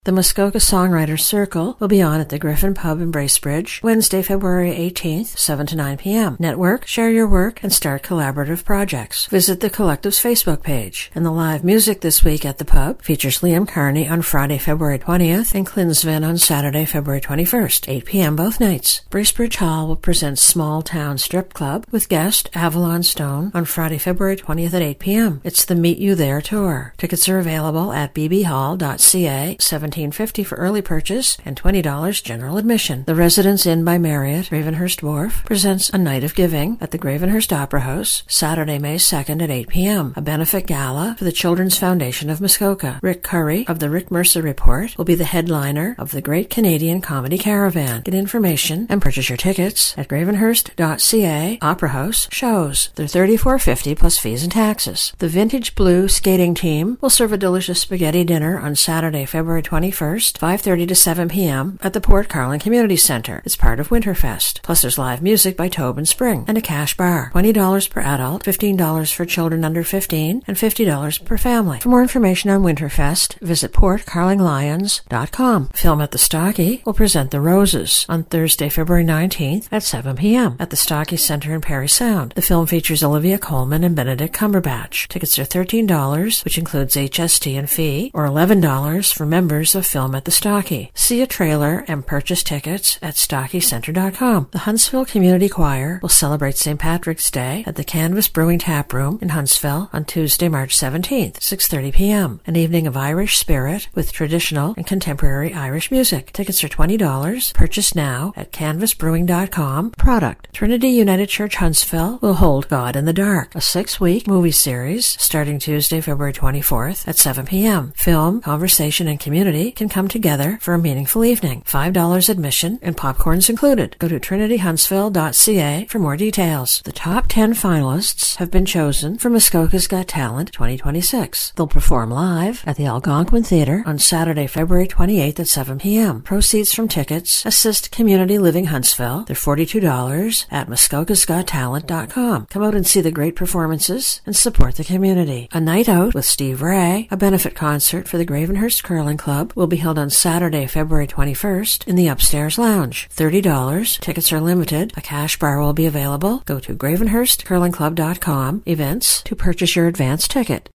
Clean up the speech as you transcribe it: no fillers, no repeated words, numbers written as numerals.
The Muskoka Songwriters Circle will be on at the Griffin Pub in Bracebridge, Wednesday, February 18th, 7 to 9 p.m. Network, share your work, and start collaborative projects. Visit the Collective's Facebook page. And the live music this week at the pub features Liam Carney on Friday, February 20th, and Clinsvin on Saturday, February 21st, 8 p.m. both nights. Bracebridge Hall will present Small Town Strip Club with guest Avalon Stone on Friday, February 20th at 8 p.m. It's the Meet You There tour. Tickets are available at bbhall.ca, $17.50 for early purchase and $20 general admission. The Residence Inn by Marriott, Gravenhurst Wharf, presents A Night of Giving at the Gravenhurst Opera House, Saturday, May 2nd at 8 p.m. A benefit gala for the Children's Foundation of Muskoka. Rick Curry of the Rick Mercer Report will be the headliner of the Great Canadian Comedy Caravan. Get information and purchase your tickets at gravenhurst.ca. Opera House shows. They're $34.50 plus fees and taxes. The Vintage Blue skating team will serve a delicious spaghetti dinner on Saturday, February 21st, 5:30 to 7 p.m. at the Port Carlin Community Center. It's part of Winterfest. Plus there's live music by Tobin Spring and a cash bar. $20 per adult, $15 for children under 15, and $50 per family. For more information on Winterfest, visit portcarlinglions.com. Film at the Stocky will present The Roses on Thursday, February 19th at 7 p.m. at the Stocky Center in Parry Sound. The film features Olivia Colman and Benedict Cumberbatch. Tickets are $13, which includes HST and fee, or $11 for members of Film at the Stocky. See a trailer and purchase tickets at stockycenter.com. The Huntsville Community Choir will celebrate St. Patrick's Day at the Canvas Brewing Tap Room in Huntsville on Tuesday, March 17th, 6:30 p.m. An evening of Irish spirit with traditional and contemporary Irish music. Tickets are $20. Purchase now at canvasbrewing.com. Product. Trinity United Church Huntsville will hold God in the Dark, a 6-week movie series starting Tuesday, February 24th at 7 p.m. Film, conversation, and community can come together for a meaningful evening. $5 admission and popcorn's included. Go to trinityhuntsville.ca for more details. The top 10 finalists have been chosen for Muskoka's Got Talent 2026. They'll perform live at the Algonquin Theater on Saturday, February 28th at 7 p.m. Proceeds from tickets assist Community Living Huntsville. They're $42 at muskokasgottalent.com. Come out and see the great performances and support the community. A Night Out with Steve Ray, a benefit concert for the Gravenhurst Curling Club, will be held on Saturday, February 21st in the Upstairs Lounge. $30. Tickets are limited. A cash bar will be available. Go to gravenhurstcurlingclub.com events to purchase your advance ticket.